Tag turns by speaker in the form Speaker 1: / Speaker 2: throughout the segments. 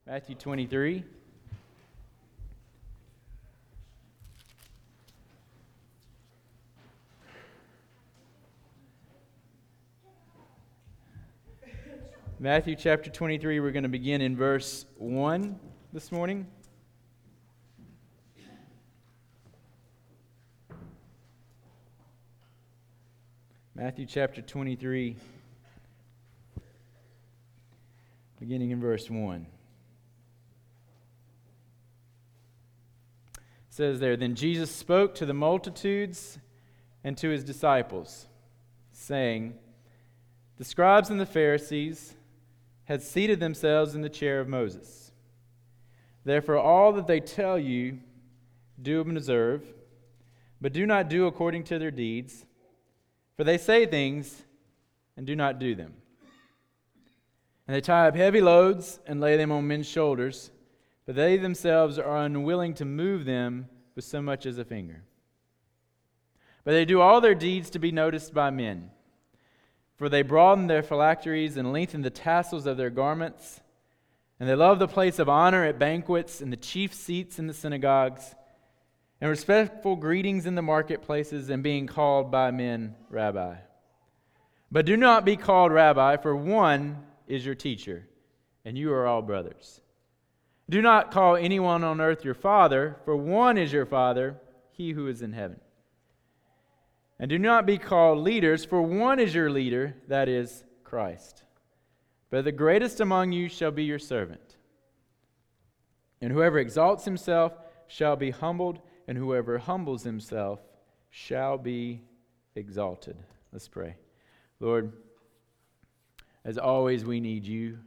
Speaker 1: Matthew 23. Matthew chapter 23, we're going to begin in verse 1 this morning. Matthew chapter 23, beginning in verse 1. It says there, "Then Jesus spoke to the multitudes and to his disciples, saying, 'The scribes and the Pharisees had seated themselves in the chair of Moses. Therefore all that they tell you, do and observe, but do not do according to their deeds, for they say things and do not do them. And they tie up heavy loads and lay them on men's shoulders, but they themselves are unwilling to move them with so much as a finger. But they do all their deeds to be noticed by men. For they broaden their phylacteries and lengthen the tassels of their garments. And they love the place of honor at banquets and the chief seats in the synagogues, and respectful greetings in the marketplaces, and being called by men Rabbi. But do not be called Rabbi, for one is your teacher, and you are all brothers. Do not call anyone on earth your father, for one is your Father, he who is in heaven. And do not be called leaders, for one is your leader, that is Christ. But the greatest among you shall be your servant. And whoever exalts himself shall be humbled, and whoever humbles himself shall be exalted." Let's pray. Lord, as always, we need you.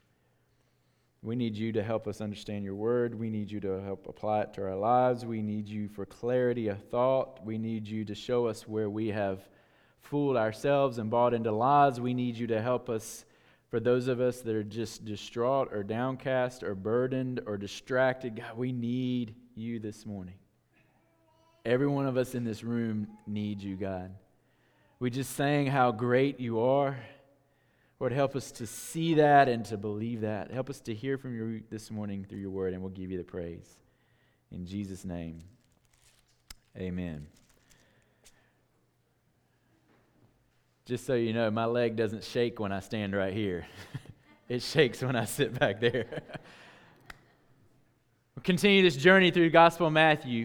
Speaker 1: We need you to help us understand your word. We need you to help apply it to our lives. We need you for clarity of thought. We need you to show us where we have fooled ourselves and bought into lies. We need you to help us, for those of us that are just distraught or downcast or burdened or distracted. God, we need you this morning. Every one of us in this room needs you, God. We just sang how great you are. Lord, help us to see that and to believe that. Help us to hear from you this morning through your word, and we'll give you the praise. In Jesus' name, amen. Just so you know, my leg doesn't shake when I stand right here. It shakes when I sit back there. We'll continue this journey through the Gospel of Matthew.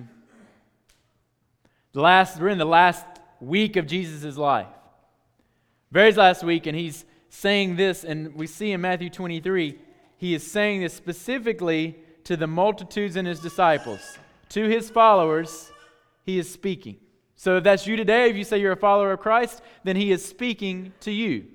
Speaker 1: We're in the last week of Jesus' life. Very last week, and he's saying this, and we see in Matthew 23, he is saying this specifically to the multitudes and his disciples. To his followers, he is speaking. So if that's you today, if you say you're a follower of Christ, then he is speaking to you.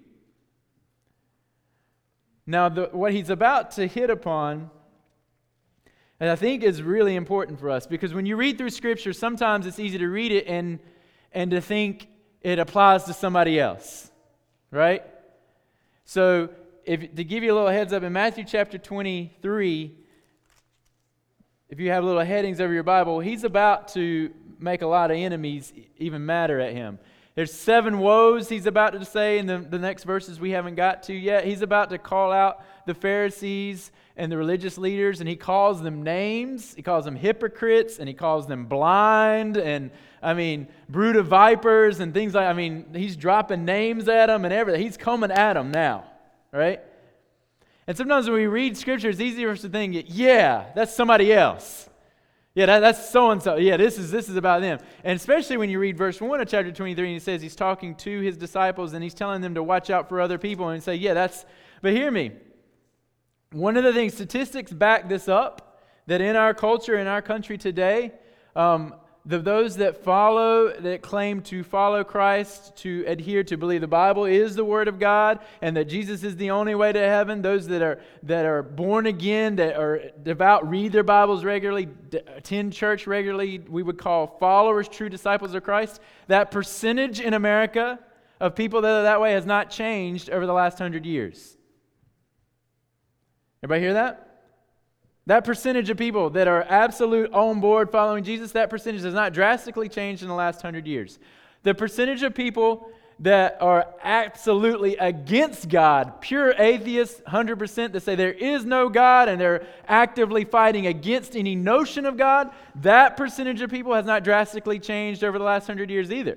Speaker 1: Now, what he's about to hit upon, and I think is really important for us, because when you read through Scripture, sometimes it's easy to read it and to think it applies to somebody else, right? So, to give you a little heads up, in Matthew chapter 23, if you have little headings over your Bible, he's about to make a lot of enemies even madder at him. There's 7 woes he's about to say in the next verses we haven't got to yet. He's about to call out the Pharisees and the religious leaders, and he calls them names. He calls them hypocrites, and he calls them blind, and brood of vipers and things like, he's dropping names at them and everything. He's coming at them now, right? And sometimes when we read Scripture, it's easy for us to think, yeah, that's somebody else. Yeah, that's so-and-so. Yeah, this is about them. And especially when you read verse 1 of chapter 23, and he says he's talking to his disciples, and he's telling them to watch out for other people, and say, but hear me. One of the things, statistics back this up, that in our culture, in our country today, those that claim to follow Christ, to adhere to believe the Bible is the Word of God, and that Jesus is the only way to heaven, those that are born again, that are devout, read their Bibles regularly, attend church regularly, we would call followers, true disciples of Christ. That percentage in America of people that are that way has not changed over the last 100 years. Everybody hear that? That percentage of people that are absolute on board following Jesus, that percentage has not drastically changed in the last 100 years. The percentage of people that are absolutely against God, pure atheists, 100%, that say there is no God and they're actively fighting against any notion of God, that percentage of people has not drastically changed over the last 100 years either.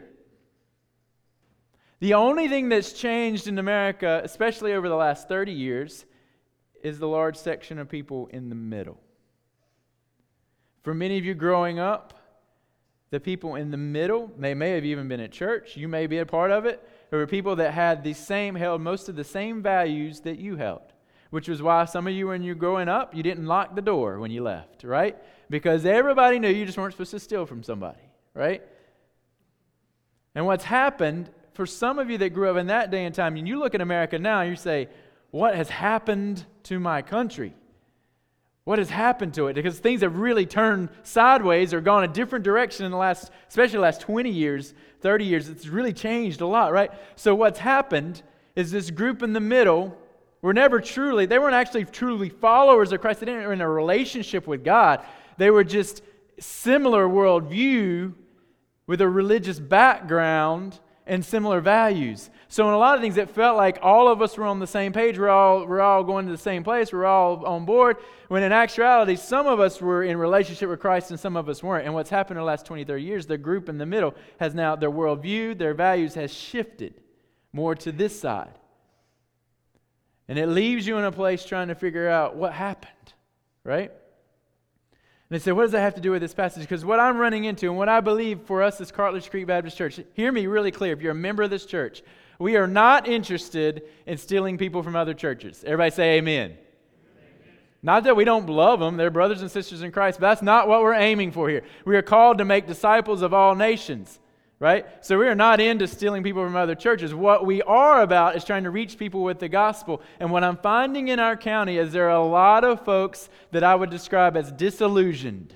Speaker 1: The only thing that's changed in America, especially over the last 30 years, is the large section of people in the middle. For many of you growing up, the people in the middle, they may have even been at church, you may be a part of it. There were people that held most of the same values that you held, which was why some of you, when you were growing up, you didn't lock the door when you left, right? Because everybody knew you just weren't supposed to steal from somebody, right? And what's happened, for some of you that grew up in that day and time, and you look at America now, you say, what has happened to my country? What has happened to it? Because things have really turned sideways or gone a different direction in the last, especially the last 20 years, 30 years. It's really changed a lot, right? So what's happened is this group in the middle they weren't actually truly followers of Christ. They didn't were in a relationship with God. They were just similar worldview with a religious background and similar values. So in a lot of things, it felt like all of us were on the same page. We're all going to the same place. We're all on board. When in actuality, some of us were in relationship with Christ and some of us weren't. And what's happened in the last 20, 30 years, the group in the middle has now, their worldview, their values has shifted more to this side. And it leaves you in a place trying to figure out what happened, right? And they say, what does that have to do with this passage? Because what I'm running into and what I believe for us as Cartlidge Creek Baptist Church, hear me really clear, if you're a member of this church, we are not interested in stealing people from other churches. Everybody say amen. Amen. Not that we don't love them, they're brothers and sisters in Christ, but that's not what we're aiming for here. We are called to make disciples of all nations, right? So we are not into stealing people from other churches. What we are about is trying to reach people with the gospel. And what I'm finding in our county is there are a lot of folks that I would describe as disillusioned.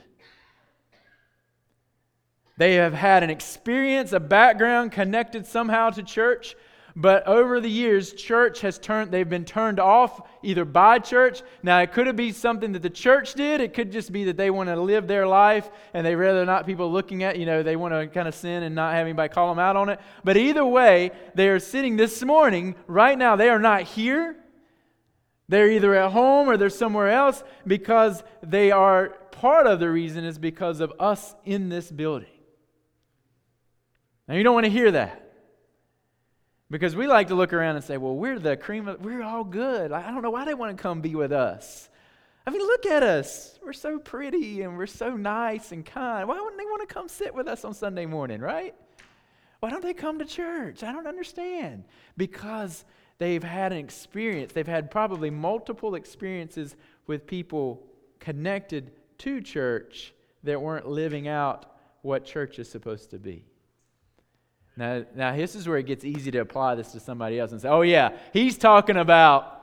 Speaker 1: They have had an experience, a background connected somehow to church, but over the years, they've been turned off either by church. Now, it could be something that the church did. It could just be that they want to live their life and they rather not people looking at, they want to kind of sin and not have anybody call them out on it. But either way, they are sitting this morning, right now, they are not here. They're either at home or they're somewhere else because part of the reason is because of us in this building. Now, you don't want to hear that. Because we like to look around and say, well, we're the cream of, we're all good. I don't know why they want to come be with us. I mean, look at us. We're so pretty and we're so nice and kind. Why wouldn't they want to come sit with us on Sunday morning, right? Why don't they come to church? I don't understand. Because they've had an experience. They've had probably multiple experiences with people connected to church that weren't living out what church is supposed to be. Now, this is where it gets easy to apply this to somebody else and say, oh yeah, he's talking about,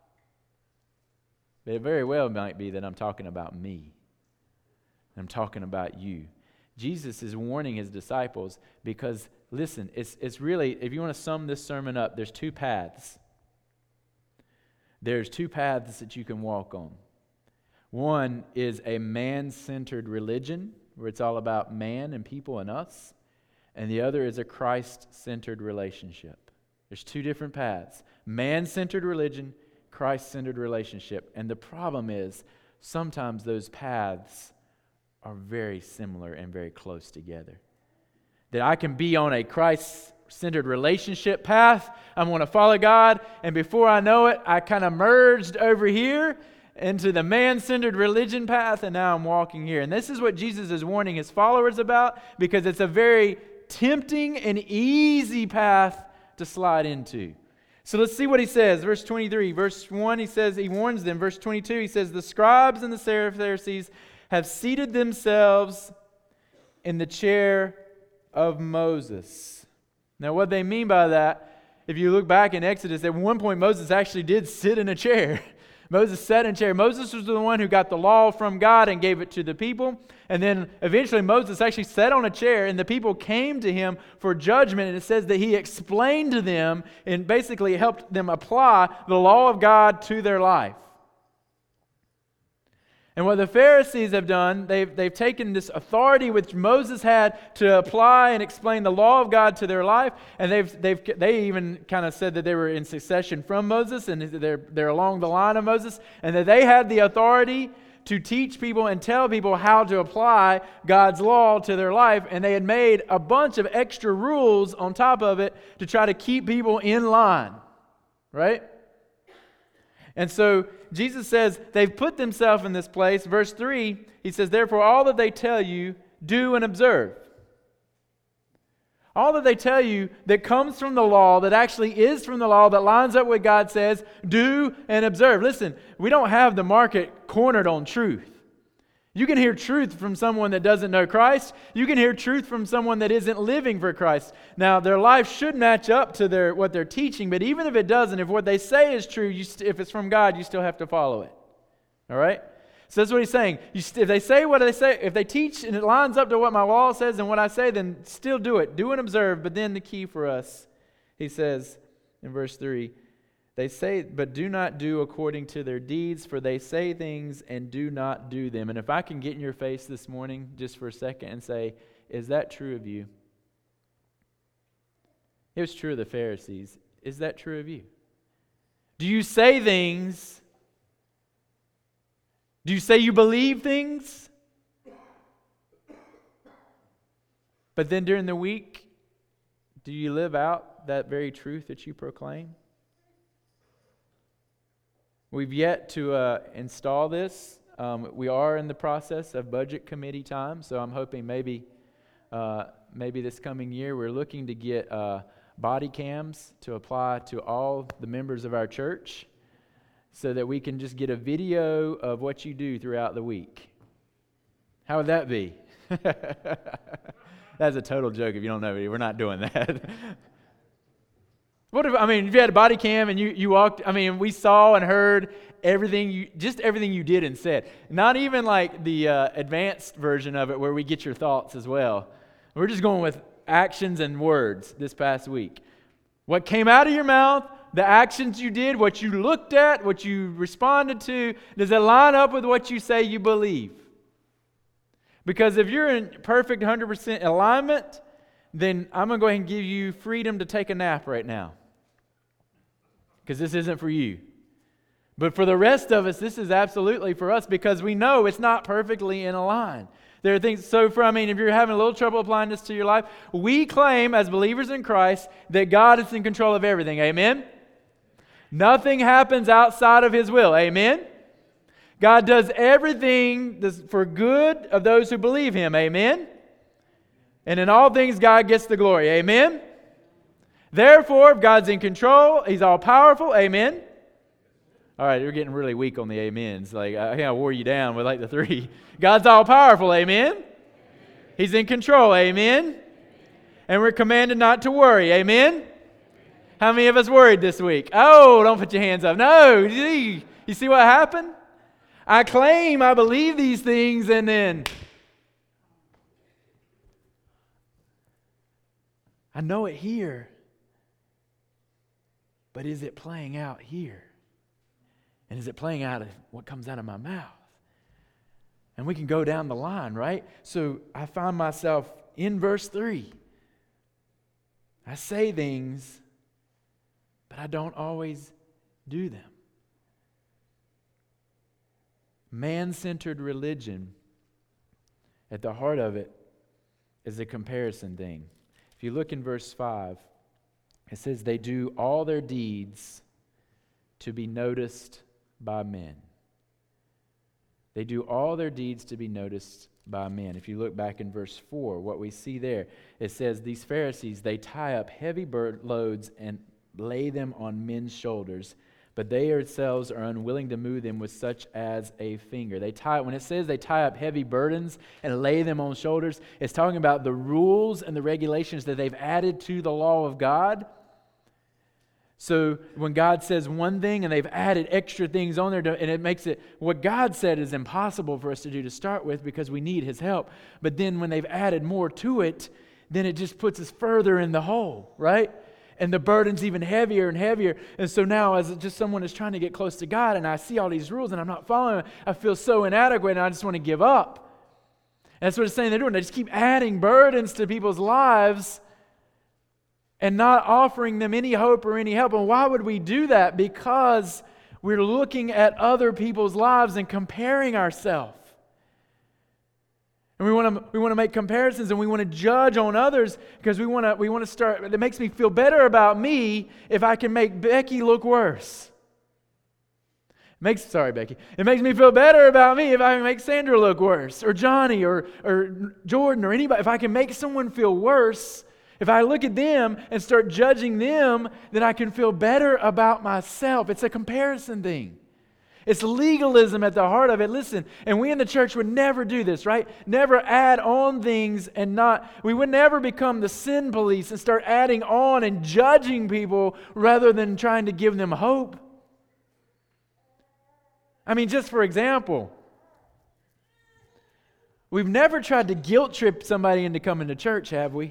Speaker 1: but it very well might be that I'm talking about me. I'm talking about you. Jesus is warning his disciples because, listen, it's really, if you want to sum this sermon up, there's two paths. There's two paths that you can walk on. One is a man-centered religion, where it's all about man and people and us. And the other is a Christ-centered relationship. There's two different paths. Man-centered religion, Christ-centered relationship. And the problem is, sometimes those paths are very similar and very close together. That I can be on a Christ-centered relationship path. I'm going to follow God. And before I know it, I kind of merged over here into the man-centered religion path. And now I'm walking here. And this is what Jesus is warning his followers about, because it's a very tempting and easy path to slide into. So let's see what he says. Verse 23. Verse 1, he warns them. Verse 22, he says, the scribes and the Pharisees have seated themselves in the chair of Moses. Now what they mean by that, if you look back in Exodus, at one point Moses actually did sit in a chair. Moses sat in a chair. Moses was the one who got the law from God and gave it to the people. And then eventually Moses actually sat on a chair and the people came to him for judgment. And it says that he explained to them and basically helped them apply the law of God to their life. And what the Pharisees have done, they've taken this authority which Moses had to apply and explain the law of God to their life, and they even kind of said that they were in succession from Moses, and they're along the line of Moses, and that they had the authority to teach people and tell people how to apply God's law to their life, and they had made a bunch of extra rules on top of it to try to keep people in line, right? And so Jesus says they've put themselves in this place. Verse 3, he says, therefore all that they tell you, do and observe. All that they tell you that comes from the law, that actually is from the law, that lines up with what God says, do and observe. Listen, we don't have the market cornered on truth. You can hear truth from someone that doesn't know Christ. You can hear truth from someone that isn't living for Christ. Now, their life should match up to what they're teaching, but even if it doesn't, if what they say is true, if it's from God, you still have to follow it. All right? So that's what he's saying. If they say what they say, if they teach and it lines up to what my law says and what I say, then still do it. Do and observe. But then the key for us, he says in verse 3, they say, but do not do according to their deeds, for they say things and do not do them. And if I can get in your face this morning just for a second and say, is that true of you? It was true of the Pharisees. Is that true of you? Do you say things? Do you say you believe things? But then during the week, do you live out that very truth that you proclaim? We've yet to install this. We are in the process of budget committee time, so I'm hoping maybe this coming year we're looking to get body cams to apply to all the members of our church so that we can just get a video of what you do throughout the week. How would that be? That's a total joke if you don't know me. We're not doing that. If you had a body cam and you walked, we saw and heard everything you did and said. Not even like the advanced version of it where we get your thoughts as well. We're just going with actions and words this past week. What came out of your mouth, the actions you did, what you looked at, what you responded to, does it line up with what you say you believe? Because if you're in perfect 100% alignment, then I'm going to go ahead and give you freedom to take a nap right now. Because this isn't for you. But for the rest of us, this is absolutely for us because we know it's not perfectly in a line. There are things, if you're having a little trouble applying this to your life, we claim as believers in Christ that God is in control of everything. Amen? Nothing happens outside of His will. Amen? God does everything for good of those who believe Him. Amen? And in all things, God gets the glory. Amen? Therefore, if God's in control, He's all-powerful. Amen? All right, you're getting really weak on the amens. I think I wore you down with the 3. God's all-powerful. Amen? He's in control. Amen? And we're commanded not to worry. Amen? How many of us worried this week? Oh, don't put your hands up. No. You see what happened? I claim I believe these things and then I know it here. But is it playing out here? And is it playing out of what comes out of my mouth? And we can go down the line, right? So I find myself in verse 3. I say things, but I don't always do them. Man-centered religion, at the heart of it, is a comparison thing. If you look in verse 5, it says, they do all their deeds to be noticed by men. They do all their deeds to be noticed by men. If you look back in verse 4, what we see there, it says, these Pharisees, they tie up heavy loads and lay them on men's shoulders, but they themselves are unwilling to move them with such as a finger. When it says they tie up heavy burdens and lay them on shoulders, it's talking about the rules and the regulations that they've added to the law of God. So when God says one thing and they've added extra things on there, and it makes it, what God said is impossible for us to do to start with because we need His help. But then when they've added more to it, then it just puts us further in the hole, right? And the burden's even heavier and heavier. And so now, as just someone is trying to get close to God, and I see all these rules and I'm not following them, I feel so inadequate and I just want to give up. And that's what it's saying they're doing. They just keep adding burdens to people's lives and not offering them any hope or any help. And why would we do that? Because we're looking at other people's lives and comparing ourselves. And we want to make comparisons, and we want to judge on others because we want to start. It makes me feel better about me if I can make Becky look worse. Sorry, Becky. It makes me feel better about me if I can make Sandra look worse, or Johnny, or Jordan, or anybody. If I can make someone feel worse, if I look at them and start judging them, then I can feel better about myself. It's a comparison thing. It's legalism at the heart of it. Listen, and we in the church would never do this, right? Never add on things we would never become the sin police and start adding on and judging people rather than trying to give them hope. I mean, just for example, we've never tried to guilt trip somebody into coming to church, have we?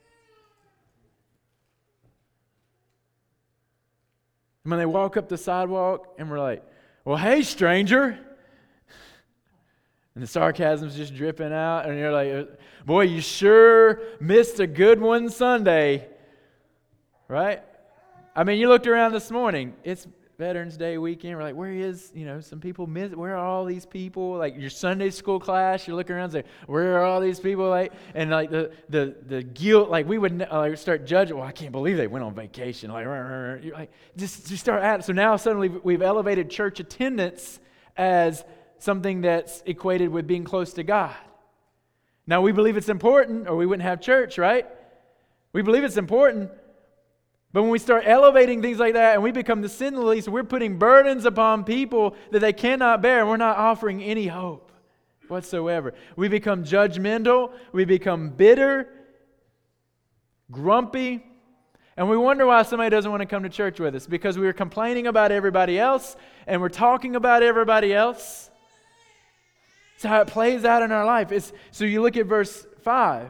Speaker 1: When they walk up the sidewalk and we're like, well, hey, stranger. And the sarcasm's just dripping out. And you're like, boy, you sure missed a good one Sunday. Right? I mean, you looked around this morning. It's Veterans Day weekend. We're like, where is, some people miss, where are all these people? Like your Sunday school class, you're looking around and say, where are all these people? Like, and like the guilt, like we would start judging, well, I can't believe they went on vacation. Like, you're like, just start at it. So now suddenly we've elevated church attendance as something that's equated with being close to God. Now we believe it's important or we wouldn't have church, right? We believe it's important. But when we start elevating things like that and we become the sin police, we're putting burdens upon people that they cannot bear, and we're not offering any hope whatsoever. We become judgmental, we become bitter, grumpy, and we wonder why somebody doesn't want to come to church with us, because we're complaining about everybody else and we're talking about everybody else. It's how it plays out in our life. So you look at verse 5.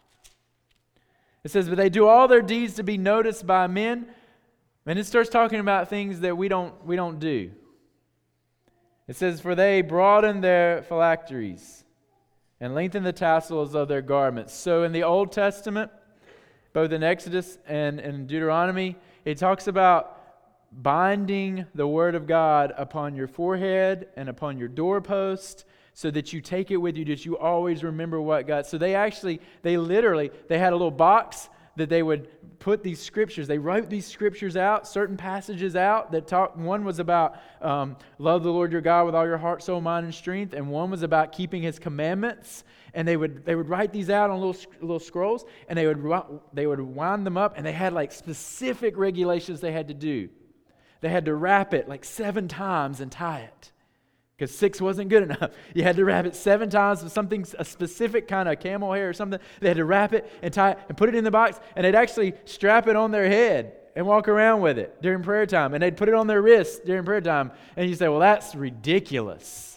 Speaker 1: It says, but they do all their deeds to be noticed by men. And it starts talking about things that we don't do. It says, for they broaden their phylacteries and lengthen the tassels of their garments. So in the Old Testament, both in Exodus and in Deuteronomy, it talks about binding the word of God upon your forehead and upon your doorpost, so that you take it with you, that you always remember what God. So they had a little box that they would put these scriptures. They wrote these scriptures out, certain passages out that talk. One was about love the Lord your God with all your heart, soul, mind, and strength, and one was about keeping His commandments. And they would write these out on little scrolls, and they would wind them up, and they had like specific regulations they had to do. They had to wrap it like 7 times and tie it. Because 6 wasn't good enough. You had to wrap it 7 times with something, a specific kind of camel hair or something. They had to wrap it and tie it and put it in the box, and they'd actually strap it on their head and walk around with it during prayer time. And they'd put it on their wrist during prayer time. And you say, well, that's ridiculous.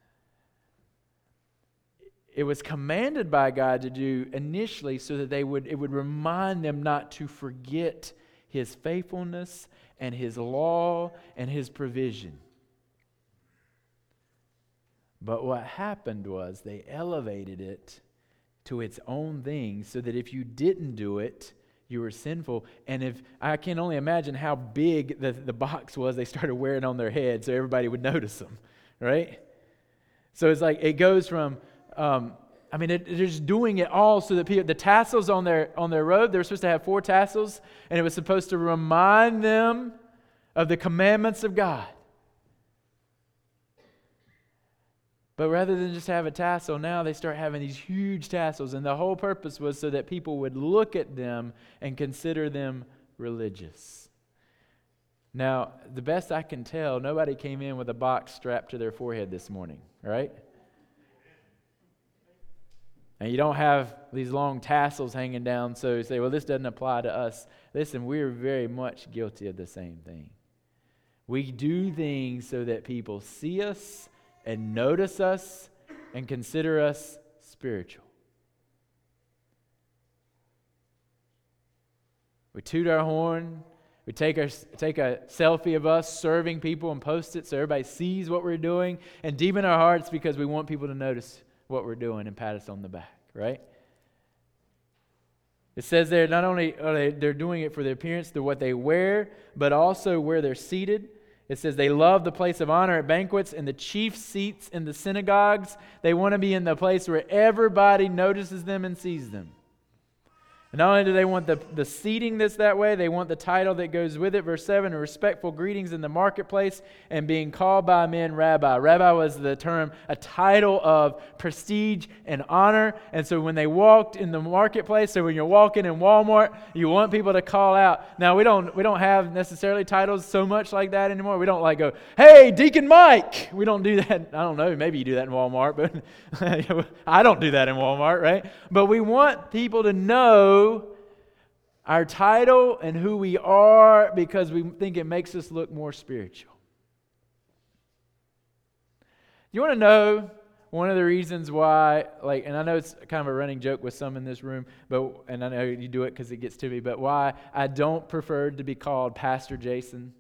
Speaker 1: It was commanded by God to do initially so that it would remind them not to forget His faithfulness and His law and His provision. But what happened was they elevated it to its own thing so that if you didn't do it, you were sinful. And if I can only imagine how big the box was they started wearing on their head so everybody would notice them, right? So it's like it goes from, they're just doing it all so that the tassels on their robe, they're supposed to have 4 tassels, and it was supposed to remind them of the commandments of God. But rather than just have a tassel, now they start having these huge tassels. And the whole purpose was so that people would look at them and consider them religious. Now, the best I can tell, nobody came in with a box strapped to their forehead this morning, right? And you don't have these long tassels hanging down, so you say, well, this doesn't apply to us. Listen, we're very much guilty of the same thing. We do things so that people see us and notice us and consider us spiritual. We toot our horn. We take a selfie of us serving people and post it so everybody sees what we're doing, and deep in our hearts because we want people to notice what we're doing and pat us on the back, right? It says there, not only are they're doing it for the appearance, to what they wear, but also where they're seated. It says they love the place of honor at banquets and the chief seats in the synagogues. They want to be in the place where everybody notices them and sees them. And not only do they want the seating that's that way, they want the title that goes with it. Verse 7, respectful greetings in the marketplace and being called by men rabbi. Rabbi was the term, a title of prestige and honor. And so when they walked in the marketplace, so when you're walking in Walmart, you want people to call out. Now we don't have necessarily titles so much like that anymore. We don't like go, hey, Deacon Mike. We don't do that. I don't know, maybe you do that in Walmart, but I don't do that in Walmart, right? But we want people to know our title and who we are because we think it makes us look more spiritual. You want to know one of the reasons why, and I know it's kind of a running joke with some in this room, and I know you do it because it gets to me, but why I don't prefer to be called Pastor Jason?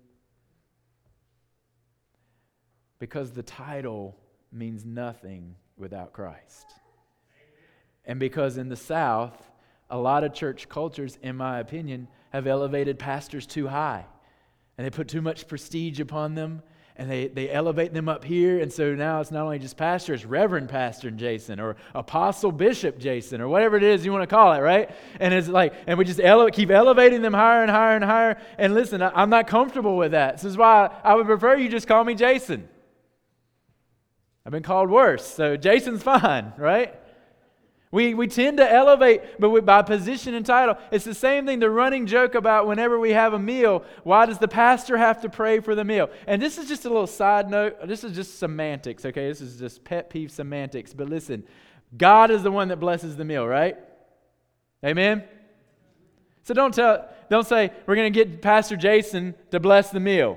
Speaker 1: Because the title means nothing without Christ. And because in the South, a lot of church cultures, in my opinion, have elevated pastors too high. And they put too much prestige upon them. And they elevate them up here. And so now it's not only just pastor, it's Reverend Pastor Jason or Apostle Bishop Jason or whatever it is you want to call it, right? And it's and we just keep elevating them higher and higher and higher. And listen, I'm not comfortable with that. This is why I would prefer you just call me Jason. I've been called worse, so Jason's fine, right? We tend to elevate, but by position and title. It's the same thing, the running joke about whenever we have a meal, why does the pastor have to pray for the meal? And this is just a little side note. This is just semantics, okay? This is just pet peeve semantics. But listen, God is the one that blesses the meal, right? Amen? So don't say, we're going to get Pastor Jason to bless the meal.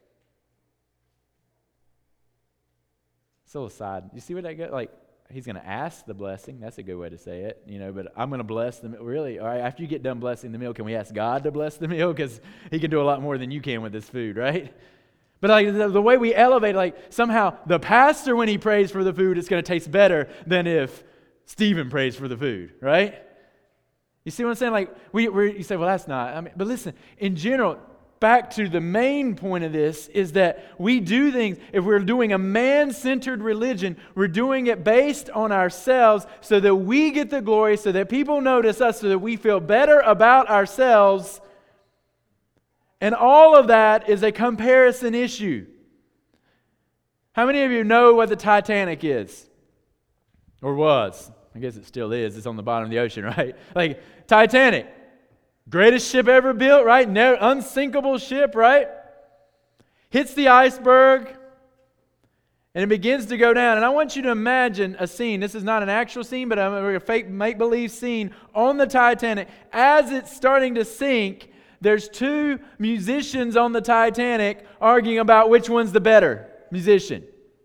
Speaker 1: It's a little side. You see what I get? He's going to ask the blessing. That's a good way to say it, but I'm going to bless the meal. Really? All right, after you get done blessing the meal, can we ask God to bless the meal? Because he can do a lot more than you can with this food, right? But the way we elevate, somehow the pastor, when he prays for the food, it's going to taste better than if Stephen prays for the food, right? You see what I'm saying? You say, well, that's not. But listen, in general, back to the main point of this is that we do things, if we're doing a man-centered religion, we're doing it based on ourselves so that we get the glory, so that people notice us, so that we feel better about ourselves. And all of that is a comparison issue. How many of you know what the Titanic is? Or was? I guess it still is. It's on the bottom of the ocean, right? Titanic. Greatest ship ever built, right? Unsinkable ship, right? Hits the iceberg, and it begins to go down. And I want you to imagine a scene. This is not an actual scene, but a fake make-believe scene on the Titanic. As it's starting to sink, there's two musicians on the Titanic arguing about which one's the better musician.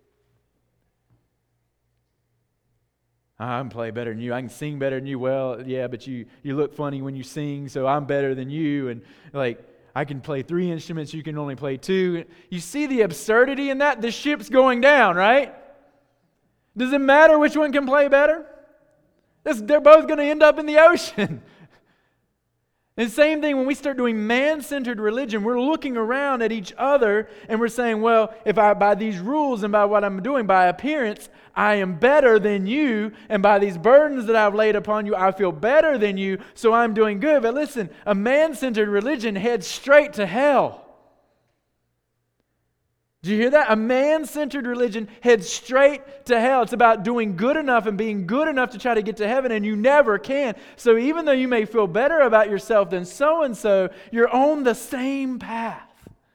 Speaker 1: I can play better than you. I can sing better than you. Well, yeah, but you look funny when you sing, so I'm better than you. And I can play 3 instruments, you can only play 2. You see the absurdity in that? The ship's going down, right? Does it matter which one can play better? They're both going to end up in the ocean. And same thing when we start doing man-centered religion, we're looking around at each other and we're saying, well, if by these rules and by what I'm doing, by appearance, I am better than you, and by these burdens that I've laid upon you, I feel better than you, so I'm doing good. But listen, a man-centered religion heads straight to hell. Do you hear that? A man-centered religion heads straight to hell. It's about doing good enough and being good enough to try to get to heaven, and you never can. So even though you may feel better about yourself than so-and-so, you're on the same path.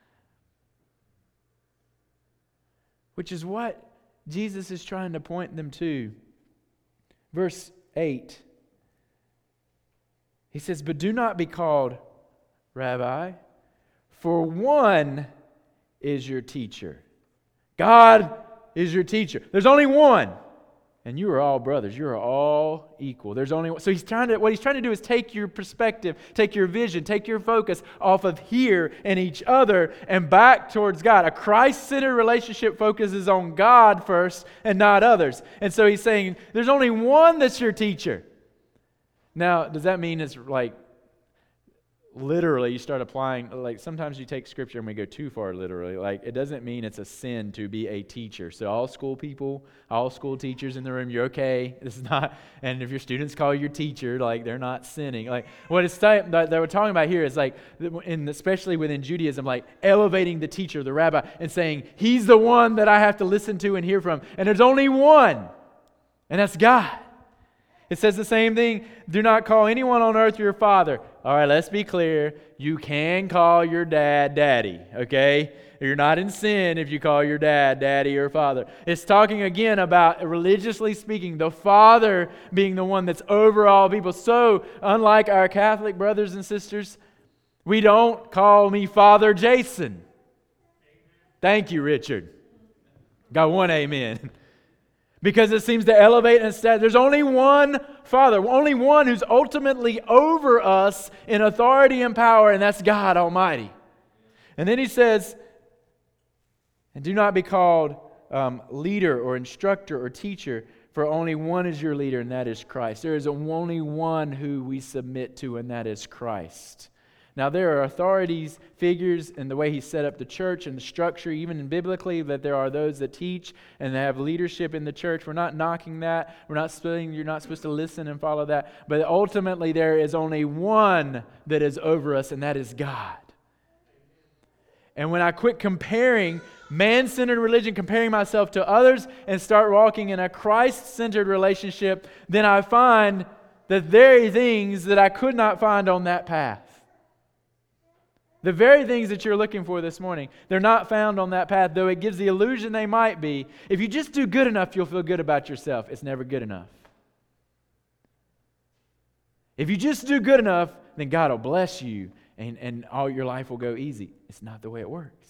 Speaker 1: Which is what Jesus is trying to point them to. Verse 8. He says, "But do not be called Rabbi, for one is your teacher." God is your teacher. There's only one, And you are all brothers. You are all equal. There's only one. So what he's trying to do is take your perspective, take your vision, take your focus off of here and each other and back towards God. A Christ-centered relationship focuses on God first and not others. And so he's saying there's only one that's your teacher. Now, does that mean it's like literally you start applying, like sometimes you take scripture and we go too far literally. Like it doesn't mean it's a sin to be a teacher. So all school people, all school teachers in the room, you're okay. This is not, and if your students call you your teacher, like they're not sinning. Like what it's that we're talking about here is like, especially within Judaism, like elevating the teacher, the rabbi, and saying he's the one that I have to listen to and hear from. And there's only one, and that's God. It says the same thing. Do not call anyone on earth your father. All right, let's be clear. You can call your dad daddy, okay? You're not in sin if you call your dad daddy or father. It's talking again about, religiously speaking, the father being the one that's over all people. So, unlike our Catholic brothers and sisters, we don't call me Father Jason. Thank you, Richard. Got one amen. Because it seems to elevate and establish. There's only one Father, only one who's ultimately over us in authority and power, and that's God Almighty. And then he says, and do not be called leader or instructor or teacher, for only one is your leader, and that is Christ. There is only one who we submit to, and that is Christ. Now, there are authorities, figures, in the way he set up the church and the structure, even in biblically, that there are those that teach and they have leadership in the church. We're not knocking that. We're not saying you're not supposed to listen and follow that. But ultimately, there is only one that is over us, and that is God. And when I quit comparing man-centered religion, comparing myself to others, and start walking in a Christ-centered relationship, then I find the very things that I could not find on that path. The very things that you're looking for this morning, they're not found on that path, though it gives the illusion they might be. If you just do good enough, you'll feel good about yourself. It's never good enough. If you just do good enough, then God will bless you and all your life will go easy. It's not the way it works.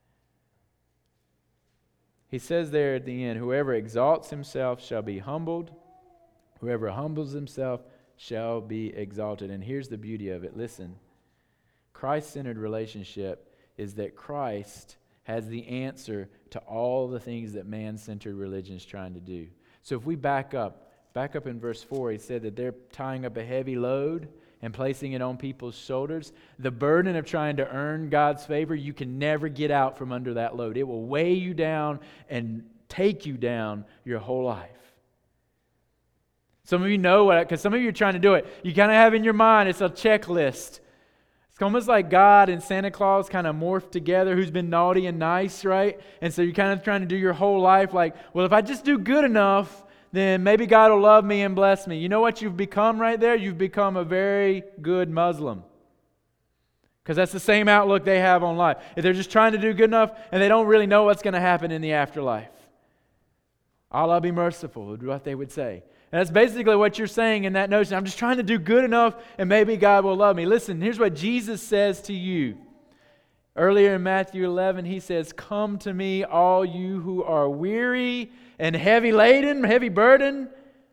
Speaker 1: He says there at the end, whoever exalts himself shall be humbled. Whoever humbles himself shall be exalted. And here's the beauty of it. Listen. Christ-centered relationship is that Christ has the answer to all the things that man-centered religion is trying to do. So if we back up in verse 4, he said that they're tying up a heavy load and placing it on people's shoulders. The burden of trying to earn God's favor, you can never get out from under that load. It will weigh you down and take you down your whole life. Some of you know what, because some of you are trying to do it. You kind of have in your mind, it's a checklist. It's almost like God and Santa Claus kind of morphed together, who's been naughty and nice, right? And so you're kind of trying to do your whole life like, well, if I just do good enough, then maybe God will love me and bless me. You know what you've become right there? You've become a very good Muslim. Because that's the same outlook they have on life. If they're just trying to do good enough and they don't really know what's going to happen in the afterlife. Allah be merciful, would be what they would say. And that's basically what you're saying in that notion. I'm just trying to do good enough and maybe God will love me. Listen, here's what Jesus says to you. Earlier in Matthew 11, he says, come to me, all you who are weary and heavy laden, heavy burden,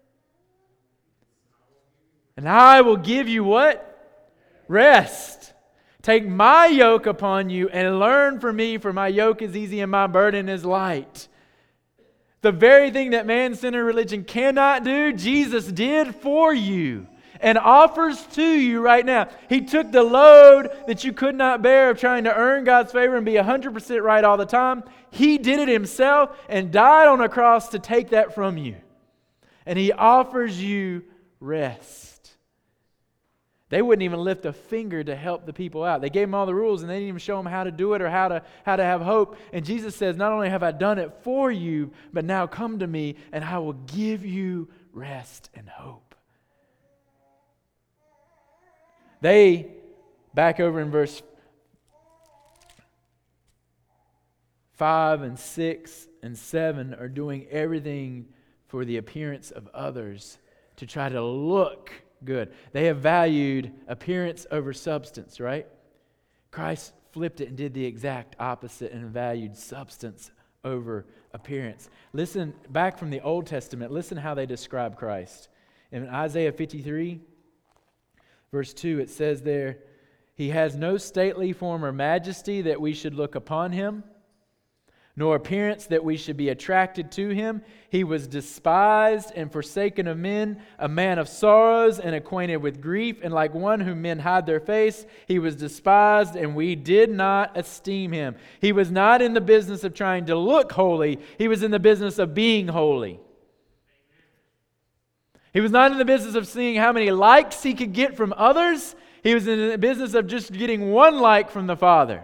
Speaker 1: and I will give you what? Rest. Take my yoke upon you and learn from me, for my yoke is easy and my burden is light. The very thing that man-centered religion cannot do, Jesus did for you and offers to you right now. He took the load that you could not bear of trying to earn God's favor and be 100% right all the time. He did it himself and died on a cross to take that from you. And he offers you rest. They wouldn't even lift a finger to help the people out. They gave them all the rules and they didn't even show them how to do it or how to have hope. And Jesus says, not only have I done it for you, but now come to me and I will give you rest and hope. They, back over in verse 5 and 6 and 7, are doing everything for the appearance of others to try to look good. They have valued appearance over substance, right? Christ flipped it and did the exact opposite and valued substance over appearance. Listen, back from the Old Testament, listen how they describe Christ. In Isaiah 53, verse 2, it says there, He has no stately form or majesty that we should look upon Him, nor appearance that we should be attracted to Him. He was despised and forsaken of men, a man of sorrows and acquainted with grief, and like one whom men hide their face, He was despised, and we did not esteem Him. He was not in the business of trying to look holy. He was in the business of being holy. He was not in the business of seeing how many likes He could get from others. He was in the business of just getting one like from the Father.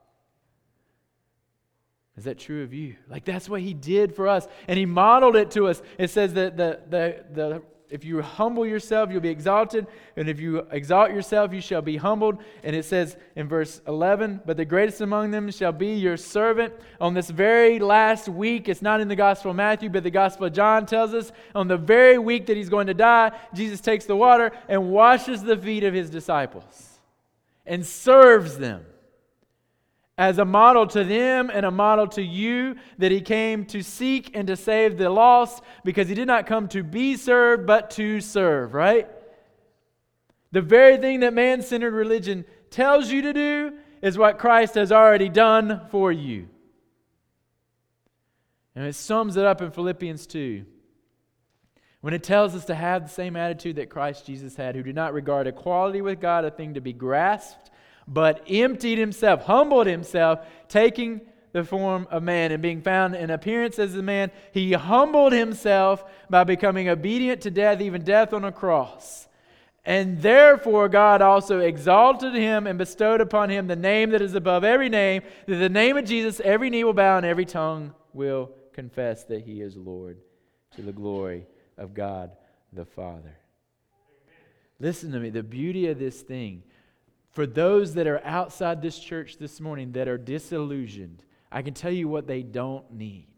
Speaker 1: Is that true of you? Like, that's what He did for us. And He modeled it to us. It says that if you humble yourself, you'll be exalted. And if you exalt yourself, you shall be humbled. And it says in verse 11, but the greatest among them shall be your servant. On this very last week, it's not in the Gospel of Matthew, but the Gospel of John tells us, on the very week that He's going to die, Jesus takes the water and washes the feet of His disciples and serves them, as a model to them and a model to you, that He came to seek and to save the lost, because He did not come to be served, but to serve, right? The very thing that man-centered religion tells you to do is what Christ has already done for you. And it sums it up in Philippians 2, when it tells us to have the same attitude that Christ Jesus had, who did not regard equality with God a thing to be grasped, but emptied Himself, humbled Himself, taking the form of man, and being found in appearance as a man, He humbled Himself by becoming obedient to death, even death on a cross. And therefore God also exalted Him and bestowed upon Him the name that is above every name, that the name of Jesus every knee will bow and every tongue will confess that He is Lord, to the glory of God the Father. Listen to me, the beauty of this thing, for those that are outside this church this morning that are disillusioned, I can tell you what they don't need.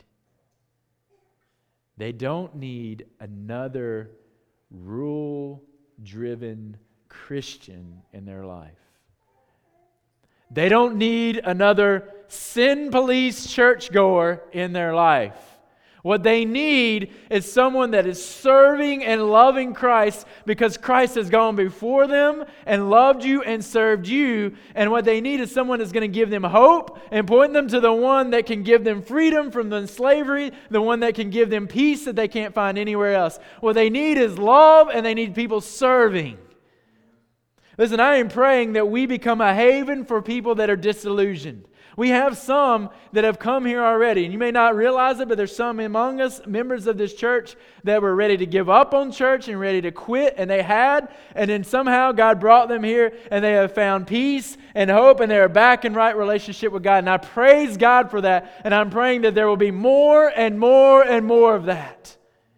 Speaker 1: They don't need another rule-driven Christian in their life. They don't need another sin police churchgoer in their life. What they need is someone that is serving and loving Christ, because Christ has gone before them and loved you and served you. And what they need is someone that's going to give them hope and point them to the one that can give them freedom from the slavery, the one that can give them peace that they can't find anywhere else. What they need is love, and they need people serving. Listen, I am praying that we become a haven for people that are disillusioned. We have some that have come here already, and you may not realize it, but there's some among us, members of this church, that were ready to give up on church and ready to quit, and they had, and then somehow God brought them here, and they have found peace and hope, and they are back in right relationship with God. And I praise God for that, and I'm praying that there will be more and more and more of that.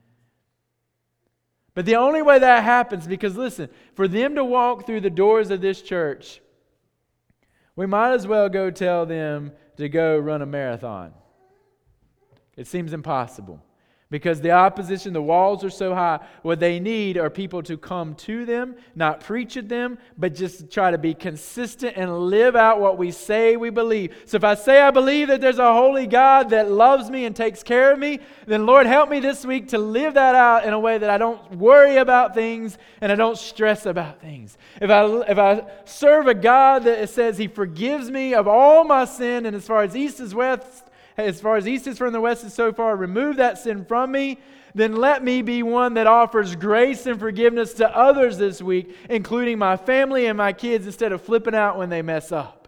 Speaker 1: But the only way that happens, because listen, for them to walk through the doors of this church, we might as well go tell them to go run a marathon. It seems impossible, because the opposition, the walls are so high. What they need are people to come to them, not preach at them, but just try to be consistent and live out what we say we believe. So if I say I believe that there's a holy God that loves me and takes care of me, then Lord, help me this week to live that out in a way that I don't worry about things and I don't stress about things. If I serve a God that says He forgives me of all my sin, and as far as east is west, as far as east is from the west is so far, remove that sin from me, then let me be one that offers grace and forgiveness to others this week, including my family and my kids, instead of flipping out when they mess up.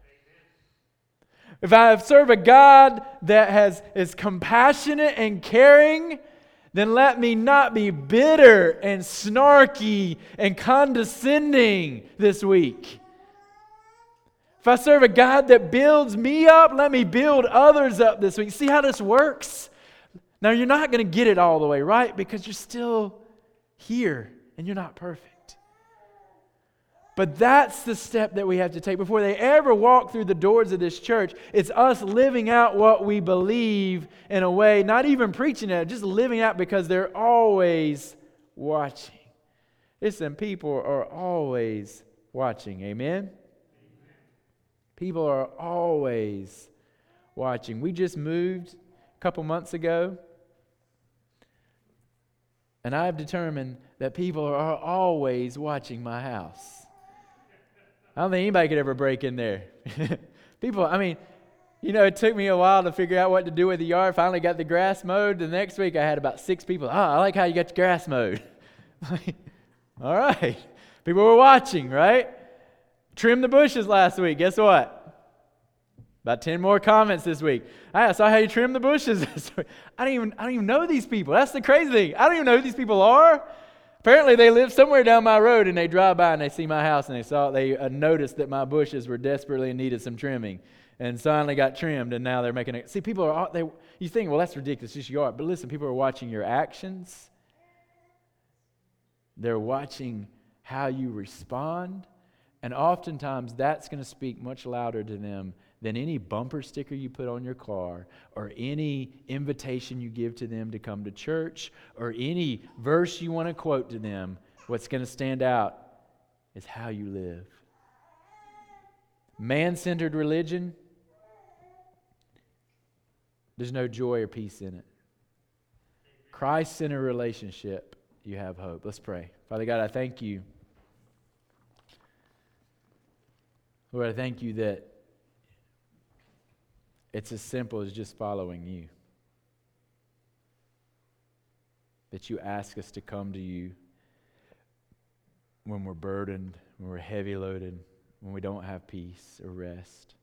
Speaker 1: If I serve a God that is compassionate and caring, then let me not be bitter and snarky and condescending this week. If I serve a God that builds me up, let me build others up this week. See how this works? Now, you're not going to get it all the way right, because you're still here and you're not perfect. But that's the step that we have to take before they ever walk through the doors of this church. It's us living out what we believe in a way, not even preaching it, just living out, because they're always watching. Listen, people are always watching. Amen? People are always watching. We just moved couple months ago. And I've determined that people are always watching my house. I don't think anybody could ever break in there. People, it took me a while to figure out what to do with the yard. Finally got the grass mowed. The next week I had about 6 people. I like how you got your grass mowed. All right. People were watching, right? Trimmed the bushes last week. Guess what? About 10 more comments this week. I saw how you trimmed the bushes this week. I don't even know these people. That's the crazy thing. I don't even know who these people are. Apparently they live somewhere down my road and they drive by and they see my house and they noticed that my bushes were desperately in need of some trimming and finally got trimmed, and now they're making it. See, people are, you think, well, that's ridiculous, it's just your art. But listen, people are watching your actions. They're watching how you respond. And oftentimes that's going to speak much louder to them than any bumper sticker you put on your car or any invitation you give to them to come to church or any verse you want to quote to them. What's going to stand out is how you live. Man-centered religion, there's no joy or peace in it. Christ-centered relationship, you have hope. Let's pray. Father God, I thank you. Lord, I thank you that it's as simple as just following you. That you ask us to come to you when we're burdened, when we're heavy loaded, when we don't have peace or rest.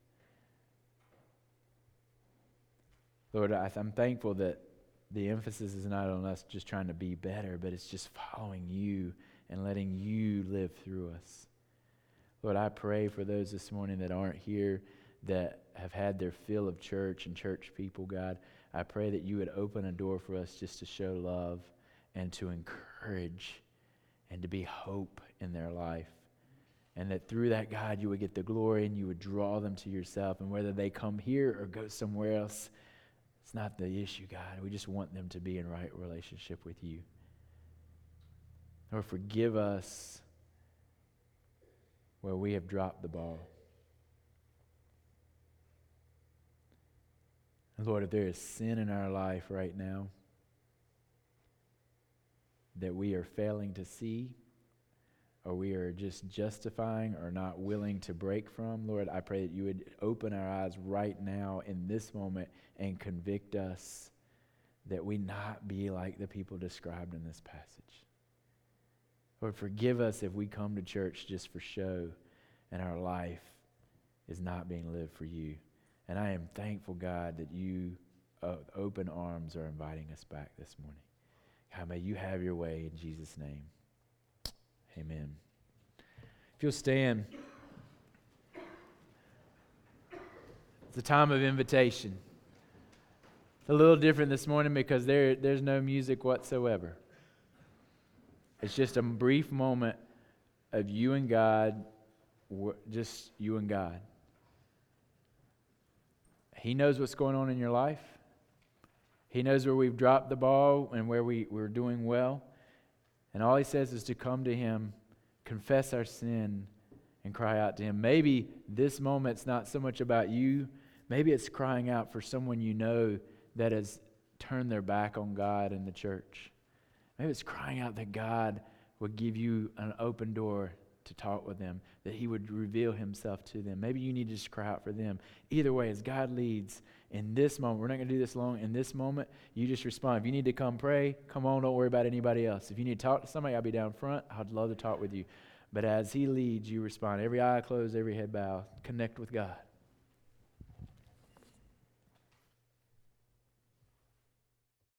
Speaker 1: Lord, I'm thankful that the emphasis is not on us just trying to be better, but it's just following you and letting you live through us. Lord, I pray for those this morning that aren't here, that have had their fill of church and church people, God. I pray that you would open a door for us just to show love and to encourage and to be hope in their life. And that through that, God, you would get the glory and you would draw them to yourself. And whether they come here or go somewhere else, it's not the issue, God. We just want them to be in right relationship with you. Lord, forgive us where we have dropped the ball. And Lord, if there is sin in our life right now that we are failing to see, or we are just justifying or not willing to break from, Lord, I pray that you would open our eyes right now in this moment and convict us that we not be like the people described in this passage. Lord, forgive us if we come to church just for show and our life is not being lived for you. And I am thankful, God, that you, open arms, are inviting us back this morning. God, may you have your way in Jesus' name. Amen. If you'll stand, it's a time of invitation. It's a little different this morning because there's no music whatsoever. It's just a brief moment of you and God, just you and God. He knows what's going on in your life. He knows where we've dropped the ball and where we're doing well. And all he says is to come to him, confess our sin, and cry out to him. Maybe this moment's not so much about you. Maybe it's crying out for someone you know that has turned their back on God and the church. Maybe it's crying out that God would give you an open door to talk with them, that he would reveal himself to them. Maybe you need to just cry out for them. Either way, as God leads in this moment, we're not going to do this long. In this moment, you just respond. If you need to come pray, come on, don't worry about anybody else. If you need to talk to somebody, I'll be down front. I'd love to talk with you. But as he leads, you respond. Every eye closed, every head bowed. Connect with God.